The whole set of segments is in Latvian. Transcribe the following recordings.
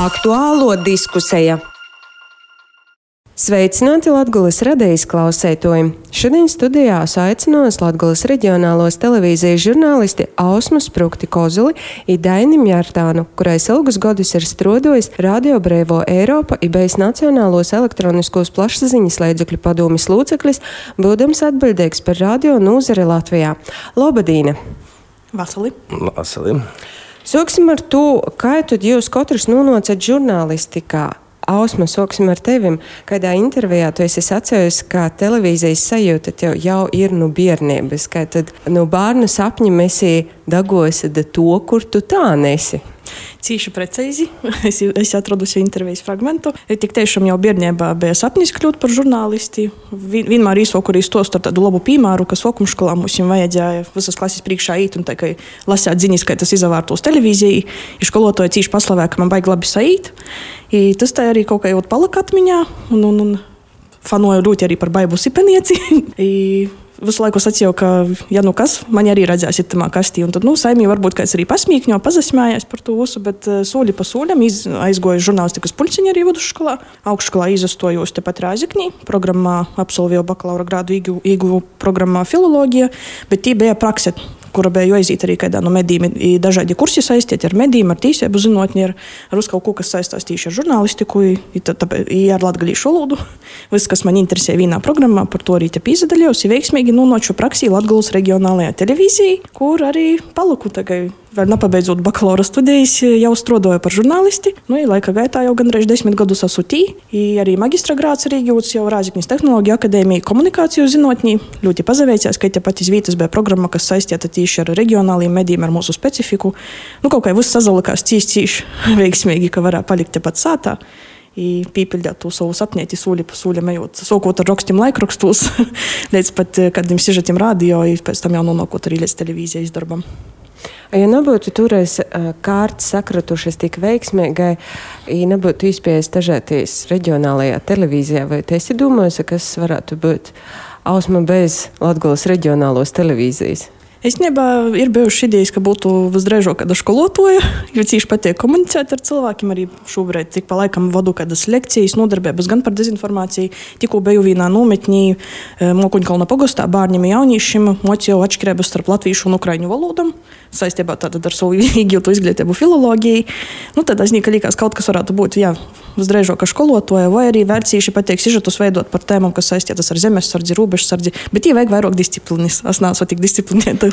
Aktuālo diskusija. Sveicināti Latgules radijas klausētoji! Šodien studijās aicinos Latgules reģionālos televīzijas žurnālisti Ausmu Sprukti Kozuli i Daini Mjārtānu, kurais ilgus godus ir strodojis Radio Brēvo Eiropa i bijis Nacionālos elektroniskos plašsaziņas līdzekļu padomes loceklis, būdams atbildīgs par radio nozari Latvijā. Lobadīne! Vasali! Vasali! Sāksim ar to, kā tad jūs katrs nonācat žurnālistikā? Ausma, sāksim ar tevim. Kādā intervijā tu esi sacējusi, ka televīzijas sajūta tev jau ir no bērnības, ka tad no bērnu sapņa esi dagojusi da to, kur tu tā nesi. Cīši precīzi. Es atradusi intervijas fragmentu. Tik tiešām jau bērnībā bija sapnis kļūt par žurnālisti. Vienmēr īsoku arī stostu ar tādu labu piemēru, ka sokumškolā mums vajadzēja visas klases priekšā īt un tā kā lasēt ziņas, ka tas izavārtos televīzijai. I skolotāji cīši paslavē, ka man baigi labi saīt. I tas tā arī kaut kā jau palika atmiņā un fanoju ļoti arī par baibu sipenieci. Visu laiku sacīju, ka, ja nu kas, man arī redzēsiet tamā kastī. Un tad, saimī varbūt kāds arī pasmīkņo, pazasmējās par to visu, bet soli pa soļam aizgoju žurnālistikas pulciņu arī vidusskolā. Augšskolā izastojos tepat Rāziknī. Programmā absolvēju bakalaura grādu ieguvu programmā filoloģija, bet tī bija prakse, kura bija jāiziet arī kādā no medijiem. Dažādi kursi saistīti ar medijiem, ar tīsību zinātni, ar kaut ko, kas saistās tieši ar žurnālistiku, ar latgalīšu valodu. Viss, kas man interesē vienā programmā, par to arī te pīzadaļos, veiksmīgi nonācu praksī Latgules reģionālajā televīzijā, kur arī paliku tagad. Vēl nepabeidzot bakalaura studijas, jau strodoju par žurnālisti. Laika gaitā jau gandrīz 10 gadus esmu tī. Arī magistra grāds ir iegūts jau Rāziknis Tehnoloģiju akadēmija komunikāciju zinātnī. Ļoti pazaveicās, ka te pat izvītas bija programma, kas saistīta tieši ar reģionāliem medijiem, ar mūsu specifiku. Kaut kā viss sazalikās cīši veiksmīgi, ka varētu palikt te pat sātā. Pīpildēt to savu sapņēti soli pa soļam ejot. Sākot ar rakstiem laikrakstos, līdz pat kādiem sižetiem radio, pēc tam jau nonākot arī līdz televīzijas darbam. Ja nebūtu toreiz kārtas sakratušas tik veiksmīgai, ja nebūtu izpējas dažādīs reģionālajā televīzijā, vai tu esi domājusi, kas varētu būt Ausma bez Latgules reģionālos televīzijas? Es nebā ir bijuši idejas, ka būtu visdrīzāk kāda skolotāja, jo cīši patīk komunicēt ar cilvēkiem. Arī šobrīd tik pa laikam vadu kādas lekcijas, nodarbības gan par dezinformāciju. Tikko biju vienā nometnī Mokuņkalna pogastā bērniem un jauniešiem, mocīju atšķirības starp latviešu un ukraiņu valodām, saistībā tātad ar savu iegūtu izglītību filoloģijai. Tad es liekas, kaut kas varētu būt, visdrīzāk skolotāja, vai arī vērcīši patīk sižetus veidot par tēmām, kas saistītas ar zemesardzi, robežsardzi, bet tie vajag vairāk disciplīnas. Es neesmu tik disciplinēta.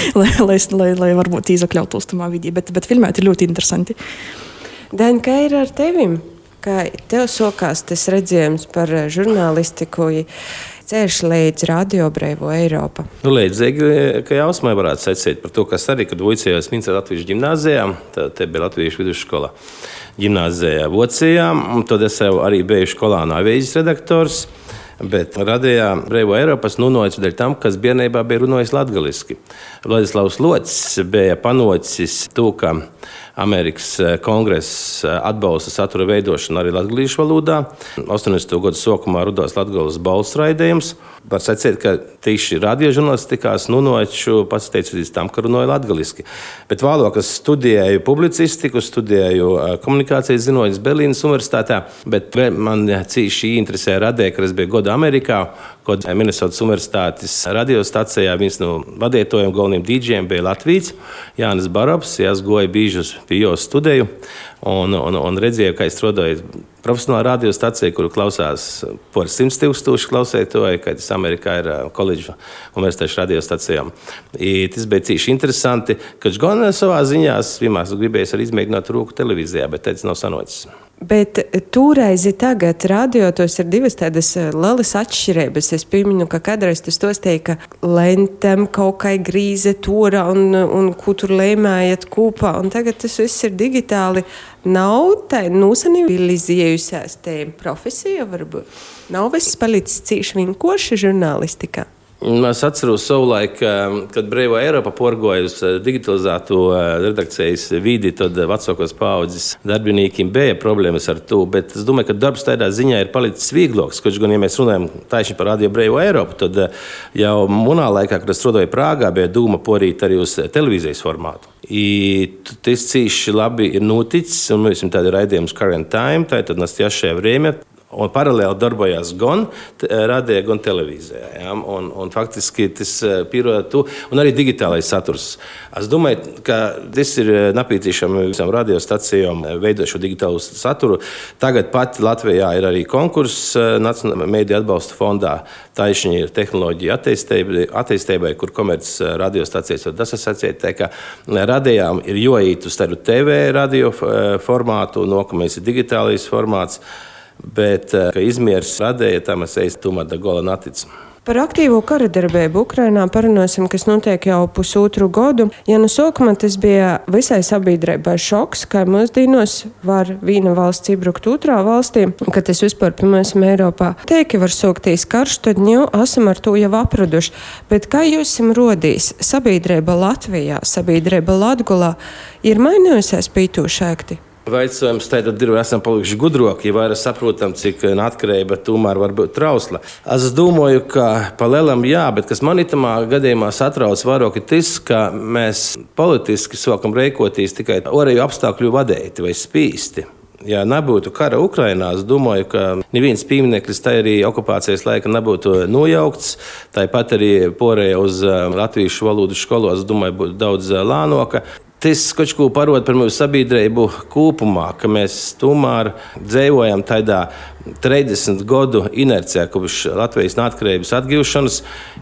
lai varbūt izakļautos tamā vidī, bet filmēt ir ļoti interesanti. Daini, kā ir ar tevim? Kā tev sokās tas redzējums par žurnālistiku ceļš līdz Radio Brēvo Eiropa? Līdzīgi, ka Ausmai varētu secēt par to, kas arī, kad vicējos Mincē Latviešu ģimnāzijā, te bija Latviešu vidusskola ģimnāzijā Vocijā, un tad es jau arī biju skolā no avīzes redaktors. Bet radījā Brēvo Eiropas nonāca dēļ tam, kas bērnībā bija runājis latgaliski. Vladislavs Locis bija panocis to, ka Amerikas kongress atbalsta satura veidošanu arī latgalīšu valodā. 80. gadu sākumā radās Latgales balss raidījums. Var secēt, ka tieši radiožurnālistikās nonācu pateicoties tam, ka runāju latgaliski. Bet vēlāk es studēju publicistiku, studēju komunikācijas zinātnes Berlīnas universitātē, bet man cīši interesēja radē, ka es biju gadu Amerikā, kad Minnesotas universitātes radiostacijā viens no vadītājiem, galvenajiem dīdžiem bija Latvijas Jānis Barabs. Es goju bīžus pie jo studēju un redzēju, kā es strādāju profesionālā radiostacijā, kuru klausās par 100 000 klausētāju, kad es Amerikā ir koledžu universitāšu radiostacijām. Tas bija cīši interesanti, ka gan savā ziņās vienmēr gribējis arī izmēģināt rūku televīzijā, bet tas nav sanocis. Bet toreiz tagad radio tos ir divas tādas lielas atšķirības. Es pieminu, ka kādreiz tas stostīja, ka lentem kaut kā grīze tora un ko tur lēmējat kopā. Un tagad tas viss ir digitāli. Nav tā nosanīvilizējusies tēma profesija varbūt. Nav viss palicis cīši vienkārši žurnālistikā. Es atceros savulaik, kad Brīvā Eiropa porgoja uz digitalizēto redakcijas vidi, tad vecākos paaudzes darbiniekiem bija problēmas ar to. Bet es domāju, ka darbs tādā ziņā ir palicis vieglāks. Kaut gan, ja mēs runājam tieši par Radio Brīvo Eiropu, tad jau manā laikā, kad es strādāju Prāgā, bija doma porīt arī uz televīzijas formātu. Tas cīši labi ir noticis, un mēs esam tādi raidījumi Current Time, tā ir nastoящее время. Un paralēli darbojās gan radio, gan televīzijā. Ja? Un faktiski tas pierāda to, un arī digitālais saturs. Es domāju, ka tas ir nepieciešams visām radiostacijām veidot šo digitālo saturu. Tagad pat Latvijā ir arī konkurss Nacionālajā mediju atbalsta fondā. Taisni ir tehnoloģija attīstībai, kur komerc radiostacijas var asociēt. Tā kā radijām ir jāiet uz tādu TV radio formātu, nākamais ir digitālais formāts. Bet, ka izmērs radīja, tam es eju tomēr da gola natic. Par aktīvo kara darbību Ukrainā parunāsim, kas notiek jau pusotru gadu. Ja no sākuma tas bija visai sabiedrībai šoks, kā mūsdienos var viena valsts iebrukt otrā valstī, ka tas vispār pirmais Eiropā. Teiki var sākties karš, tad jau esam ar to jau apraduši. Bet kā jūs rodīs, sabiedrība Latvijā, sabiedrība Latgolā ir mainījusies pītūšēkti? Vaicājums tad ir, esam palikuši gudroki, ja vairāk saprotam, cik atkarība tomēr var būt trausla. Es domāju, ka pa lielam jā, bet kas man itamā gadījumā satrauc vairāk ir tas, ka mēs politiski sākam rēkoties tikai ārēju apstākļu vadīti vai spīsti. Ja nebūtu kara Ukrainā, es domāju, ka neviens piemineklis tā arī okupācijas laika nebūtu nojaukts. Tāpat arī porēja uz latviešu valodu skolu, es domāju, būtu daudz lānoka. Tas kaut ko parāda par mūsu sabiedrību kopumā, ka mēs tomēr dzīvojam tādā 30 gadu inercijā, kopš Latvijas neatkarības atgūšanas.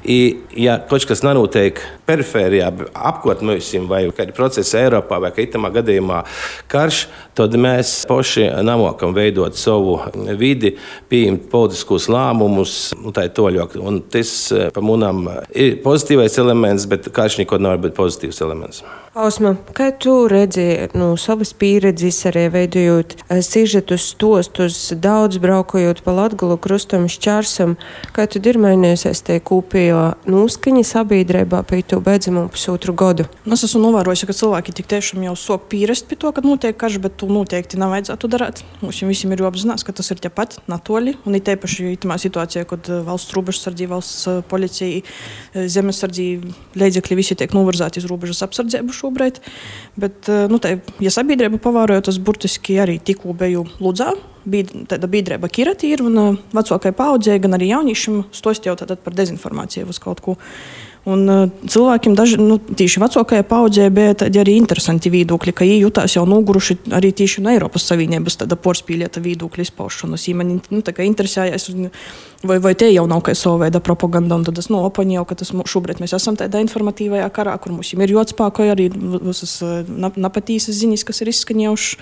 Ja kaut kas nenotiek perifērijā, apkārt mums, vai kādi procesi Eiropā, vai itamā gadījumā karš, tad mēs paši nemākam veidot savu vidi, pieņemt politiskos lēmumus un tā toļāk. Un tas pa munam ir pozitīvais elements, bet karš nekad nevar būt pozitīvs elements. Ausma, kā tu redzi savas pieredzes arī veidojot sižetus, stostus, daudz braukojot pa Latgolu krustam šķērsam, kā tu ir mainījusies tie kopējo noskaņa sabiedrībā pie to beidzamo pusotru gadu? Es esmu novērojusi, ka cilvēki tik tiešām jau sāk pierast pie to, kad notiek karš, bet to noteikti nav vajadzētu darīt. Mums visiem ir jāapzinās, ka tas ir tepat natoļi, un ir teipaši itamā situācijā, kad valsts robežsardzība, valsts policija, zemesardzība līdzekļi visi tiek novirzāti uz robežas apsardzību šobrīd. Bet, ja sabiedrība pavārojot, tas burtiski arī tikko biju Ludzā. Tāda biedrība Kirati ir, un vecākai paaudzē, gan arī jauniešiem stost jau par dezinformāciju uz kaut ko. Un cilvēkiem tīši vecākajā paaudzē bija tādi arī interesanti viedokļi, ka viņi jutās jau noguruši arī tīši no Eiropas Savienības tāda porspīļieta viedokļa izpaušanas. Viņi mani interesējās, vai te jau nav kā sava veida propaganda, un tad es opaņēju, ka tas šobrīd mēs esam tādā informatīvajā karā, kur mums ir jāatspēkoja arī visas nepatīsas ziņas, kas ir izskaņējušas.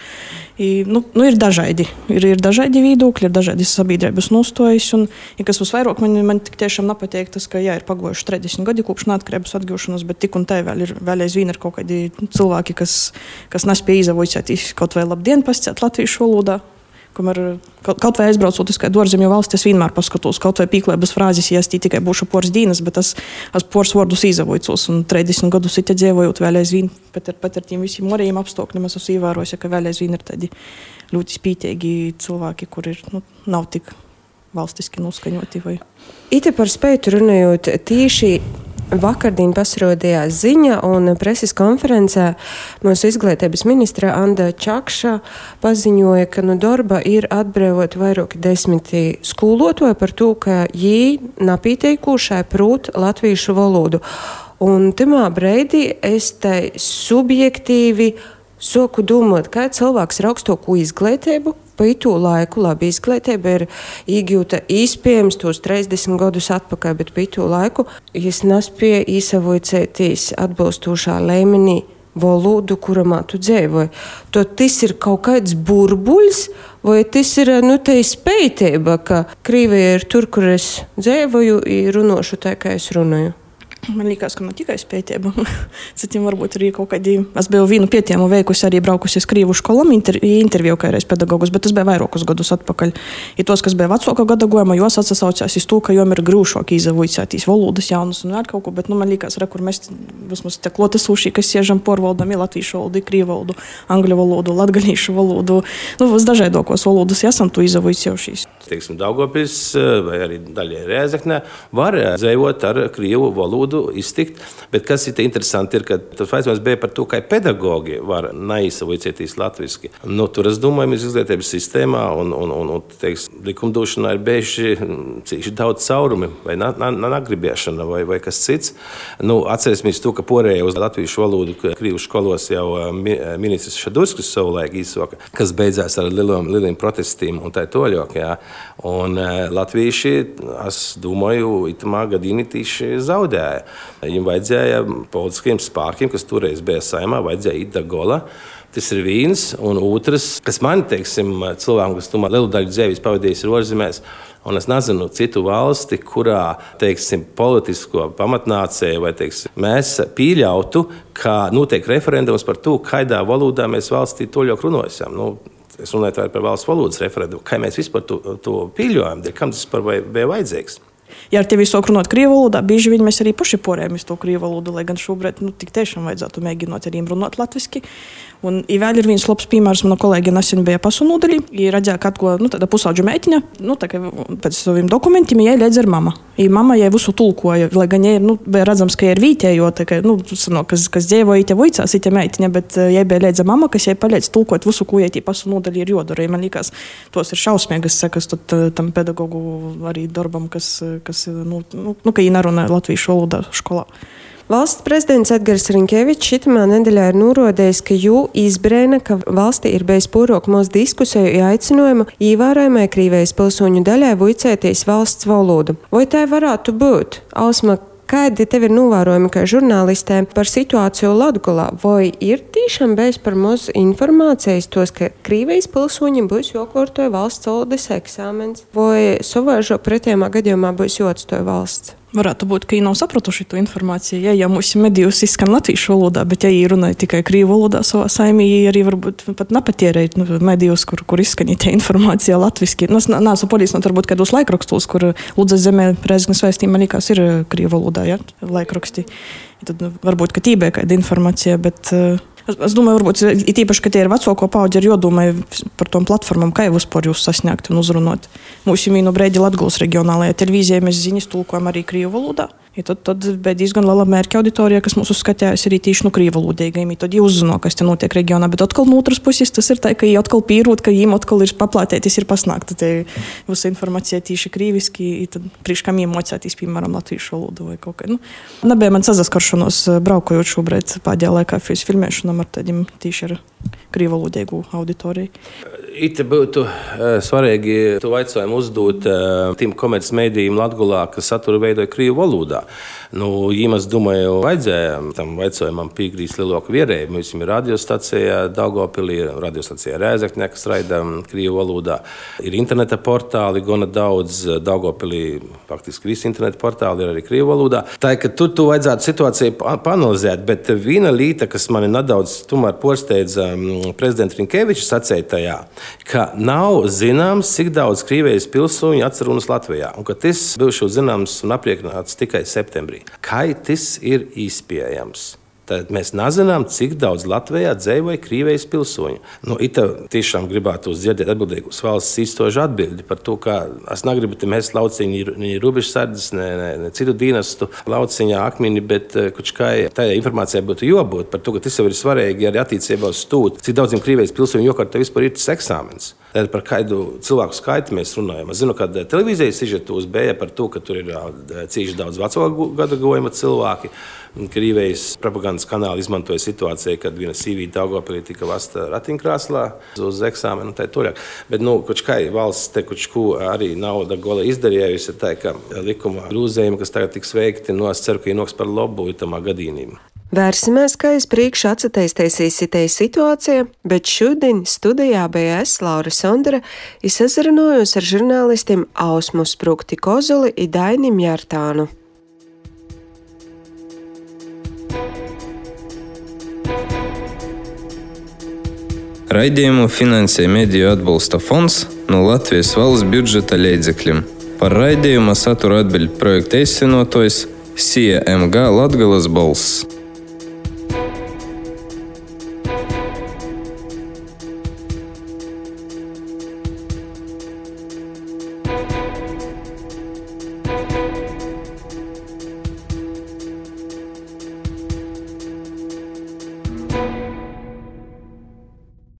Ir dažādi. Ir dažādi viedokļi, ir dažādi sabiedrības nostājas, un kas visvairāk man tik tiešām nepatīk tas, ka ir pagojuši 30 gadi kopš neatkarības atgūšanas, bet tik un tā vēl aizvien ir kaut kādi cilvēki, kas nespēja izavoicēties kaut vai labdien pasciet latviešu valodā. Kamēr kaut vai aizbraucot uz kādu ārzemju valsti, es vienmēr paskatos kaut vai pīklēbas frāzes, ja es tikai būšu poras dīnas, bet es poras vārdus izavoicos, un 30 gadus it dzīvojot vēl aizvien, pat ar tiem visiem morējiem apstākļiem, es esmu ievērojusi, ka vēl aizvien ir tādi ļoti spītīgi cilvēki, kuri nav tik valstiski noskaņoti. Ite par spētu runājot tīši. Vakardien pasirodījās ziņa un preses konferencē mūsu izglītības ministra Anda Čakša paziņoja, ka no darba ir atbrīvot vairāk 10 skolotāju par to, ka viņi napīteikušai prūt latviešu valodu. Un timā breidī es te subjektīvi soku domāt, kā cilvēks ar augstāko izglītību, pa itu laiku labi izglītība ir iegūta īspējams tos 30 gadus atpakaļ, bet pa itu laiku es nespēju īsavoicēties atbilstošā līmenī valodu, kuramā tu dzīvoji. Tad tas ir kaut kāds burbuļs, vai tas ir tā spējība, ka Krievija ir tur, kur es dzīvoju, runāšu tā, kā es runāju? Man liekas, ka ne tikai spētība. Citiem varbūt arī kaut kādi. Es biju vienu pētījumu veikusi, arī braukusi uz Krīvu skolām, interviju kādreiz pedagogus, bet tas bija vairākus gadus atpakaļ. I tos, kas bija vecāka gadagojuma, jos atsasaucās iz to, ka jom ir grūšāk izavoicētīs valodas jaunas un vēl kaut ko, bet man liekas, kur mēs vismaz te klotesūšī, kas siežam porvaldam, ir latviešu valodu, krīvu valodu, angļu valodu, latgalīšu valodu, dažādākos valodas esam tu izavoicējušies. Teiksim, Daugavpils vai arī daļai Rēzeknē var dzīvot ar krievu valodu iztikt, bet kas ir interesanti, ir, ka tas jautājums bija par to, kā pedagogi var neizavoicēties latviski. Tur, es domāju, mēs izglītības sistēmā un likumdošanā ir bijuši daudz caurumi, vai nagribēšana, vai kas cits. Atcerēsimies to, ka porēja uz latviešu valodu krievu skolos jau ministrs Šadurskis savulaik izsaka, kas beidzās ar lieliem protestiem un tā toļok, jā. Un latvieši, es domāju, itamā gadījumā tieši zaudēja. Viņam vajadzēja politiskiem spārkiem, kas toreiz bija Saeimā, vajadzēja īt Dagola. Tas ir viens, un otrs, kas man, cilvēkam, kas tomēr lielu daļu dzīves pavadījis ir ārzemēs, un es nezinu citu valsti, kurā, politisko pamatnācēju vai, mēs pieļautu, ka notiek referendums par to, kādā valodā mēs valstī toļok runājam. Es runāju par valsts valodas referendumu. Kā mēs vispār to pieļaujam, kam tas bija vajadzīgs? Ja ar tevi sāk runāt krievu valodā, bieži vien mēs arī paši porējamies to krievu valodu, lai gan šobrīd tik tiešām vajadzētu mēģināt arī runāt latviski. Un vēl ir viens labs piemērs, mana kolēģi nesen bija pasu nodaļā. Viņa redzēja, ka tāda pusauģa meitiņa, pēc saviem dokumentiem, viņa liedz ar mama. Mama jau visu tulkoja, lai gan viņa bija redzams, ka viņa ir vītējo, kas dzīvoja te voicās, te meitiņa, bet viņa bija liedza mama, kas viņai palīdz tulkot visu, ko viņa pasu nodaļā ir jodara. Man liekas, tos ir šausmīgas sekas tam pedagogu arī darbam, ka viņi nerunā latviešu valodā skolā. Valsts prezidents Edgars Riņkevičs šitamā nedēļā ir norādījis, ka jū izbrēna, ka valstī ir bijis pūroka mūsu diskusiju un aicinājumu ievērojamai Krīvijas pilsoņu daļai vuicēties valsts valodu. Vai tā varētu būt? Ausma, kādi tev ir novērojumi kā žurnālistēm par situāciju Latgolā? Vai ir tiešām bijis par maz informācijas tos, ka Krīvijas pilsoņiem būs jokārtoja valsts valodas eksāmens? Vai savāžo pretējumā gadījumā būs joatstoja valsts? Varētu būt, ka viņi nav sapratuši to informāciju. Ja mūsu medijos izskan latviešu valodā, bet ja viņi runāja tikai krievu valodā savā saimī, viņi arī varbūt pat nepatierēja medijos, kur izskan tā informācija latviski. Es neesmu polīcināt varbūt kādos laikrakstos, kur Ludzas zemē Rēzeknes vēstī, man liekas, ir krievu valodā, ja, laikraksti. Tad varbūt, ka tī bija kāda informācija, bet es domāju, varbūt īpaši, ka tie ir vecāko paudži, ir jādomā par tom platformām, kā jau vispār jūs sasniegt un uzrunāt. Mūsu vienu brīdi Latgales reģionālajā televīzijā mēs ziņas tulkojam arī krievu valodā. Tad bija diezgan liela mērķa auditorija, kas mūs uzskatījās arī tieši krievu valodīgajiem. Tad viņi uzzina, kas te notiek reģionā, bet atkal no otras puses tas ir tā, ka viņi atkal pīrot, ka viņiem atkal ir paplātēties, ir pasnākta te visa informācija tieši krīviski, tad priekš kam viņiem mocēties, piemēram, latviešu valodu vai kaut kā. Nebija man sazaskaršanos braukojot šobrīd pēdējā laikā filmēšanām ar tādiem tieši ar krievu valodīgu auditoriju. Ite būtu svarīgi to jautājumu uzdot tiem komerces mēdījiem Latgolā, kas saturu veidoja krievu valodā. Viņam, es domāju, vajadzēja tam jautājumam piekrist lielāku vērību. Mums ir radiostacija Daugavpilī, radiostacija Rēzeknē, kas raida krievu valodā. Ir interneta portāli, gana daudz Daugavpilī, faktiski visi interneta portāli ir arī krievu valodā. Tā ir, ka tur vajadzētu situāciju panalizēt, bet viena lieta, kas mani nedaudz tomēr porsteidza prezidenta Riņkeviča sacītajā, ka nav zināms, cik daudz Krīvijas pilsoņu atcerunas Latvijā, un ka tas būs zināms un apriekināts tikai septembrī. Kā tas ir iespējams? Tad mēs nezinām, cik daudz Latvijā dzīvoja Krīvijas pilsoņu. Ita tiešām gribētu dzirdēt atbildīgus valsts īstošu atbildi par to, ka es negribu te mest lauciņu, ne robežsardzes, ne citu dienestu lauciņā akmeni, bet kučkai tajā informācijā būtu jābūt par to, ka tas jau ir svarīgi arī attiecībā uz to, cik daudziem Krīvijas pilsoņu jokārt vispār ir tas eksāmens. Tad par kādu cilvēku skaitu mēs runājam. Es zinu, ka televīzijas sižetos bija par to, ka tur ir cīši daudz vecāku gadagojuma cilvēki. Krīvijas propagandas kanāli izmantoja situāciju, kad viena sīvīte Daugavpilī tika vasta ratiņkrēslā uz eksāmenu un tā toļāk. Bet, kučkai valsts te kučku arī nav Dagola izdarījusi, tā ka likuma grūzējumi, kas tagad tiks veikti, es ceru, ka viņi noks par labu itamā gadījumā. Vērsimies, kā es priekš atsateistēsīs itei situācija, bet šodien studijā bija es, Laura Sondere, sazrunājos ar žurnālistiem Ausmu Sprukti Kozuli un Dainim Jārtānu. Raidījumu finansē Mediju atbalsta fonds no Latvijas valsts budžeta līdzekļiem. Par raidījuma saturu atbild projekta īstenotājs CMG Latgales balss.